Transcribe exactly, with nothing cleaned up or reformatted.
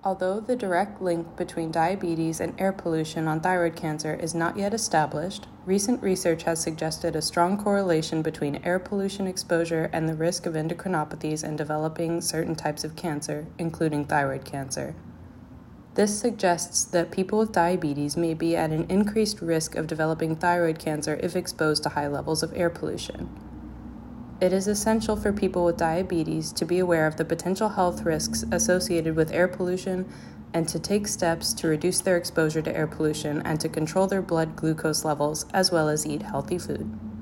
Although the direct link between diabetes and air pollution on thyroid cancer is not yet established, recent research has suggested a strong correlation between air pollution exposure and the risk of endocrinopathies and developing certain types of cancer, including thyroid cancer. This suggests that people with diabetes may be at an increased risk of developing thyroid cancer if exposed to high levels of air pollution. It is essential for people with diabetes to be aware of the potential health risks associated with air pollution and to take steps to reduce their exposure to air pollution and to control their blood glucose levels, as well as eat healthy food.